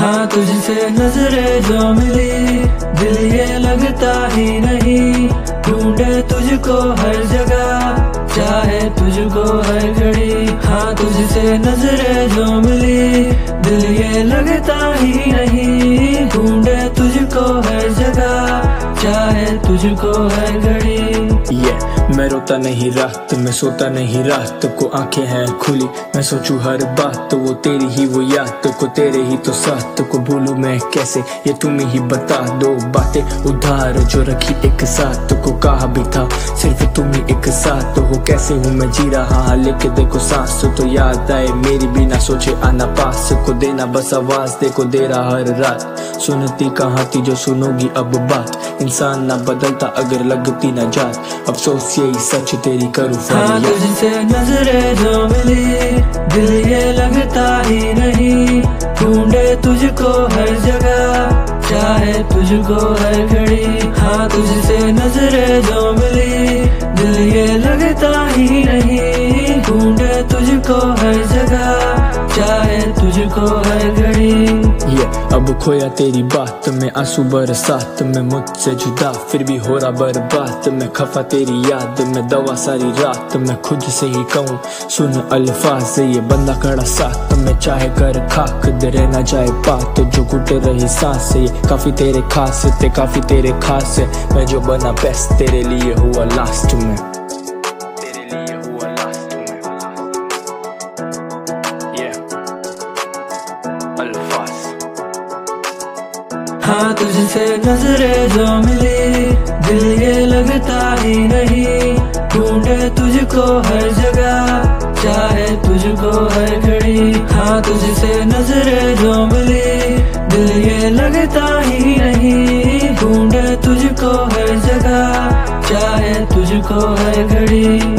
हाँ तुझसे नजरें जो मिली, दिल ये लगता ही नहीं। ढूंढे तुझको हर जगह, चाहे तुझको हर घड़ी। हाँ तुझसे नजरें जो मिली, दिल ये लगता ही नहीं। ढूंढे तुझको हर जगह, चाहे तुझको हर घड़ी। मैं रोता नहीं रात में, सोता नहीं रात को, आंखें हैं खुली मैं सोचूं हर बात। वो तेरी ही वो याद को, तेरे ही तो साथ को भूलूं मैं कैसे, ये तुम ही बता दो। बातें उधार जो रखी एक साथ को, कहा भी था सिर्फ तुम ही एक साथ हो। कैसे हूँ मैं जी रहा लेके देखो सांस तो याद आए मेरी, बिना सोचे आना पास को। देना बस आवाज देखो दे रहा हर रात, सुनती कहाँ थी जो सुनोगी अब बात। इंसान ना बदलता अगर लगती ना जात, अफसोस यही सच तेरी करूँ फरियाद। हाँ तुझसे नजरें जो मिली, दिल ये लगता ही नहीं। ढूंढे तुझको हर जगह, चाहे तुझको हर घड़ी। हाँ तुझसे नजरें जो मिली, दिल ये लगता ही नहीं। ढूंढे तुझको हर जगह, चाहे तुझको हर घड़ी। अब खोया तेरी बात में, आंसू बरसात में मुझसे जुदा फिर भी हो रहा बर्बाद। मैं खफा तेरी याद में, दवा सारी रात में खुद से ही कहूँ सुन अल्फाज। ये बंदा खड़ा साथ में, चाहे कर खाक दे रहना जाए बात। जो घुट रही सांस ये काफी तेरे खास थे, काफी तेरे खास है। मैं जो बना बेस्ट तेरे लिए हुआ लास्ट में, तेरे लिए हुआ लास्ट में। अल्फाज। हाँ तुझसे नजरें जो मिली, दिल ये लगता ही नहीं। ढूंढे तुझको हर जगह, चाहे तुझको हर घड़ी। हाँ तुझसे नजरें जो मिली, दिल ये लगता ही नहीं। ढूंढे तुझको हर जगह, चाहे तुझको हर घड़ी।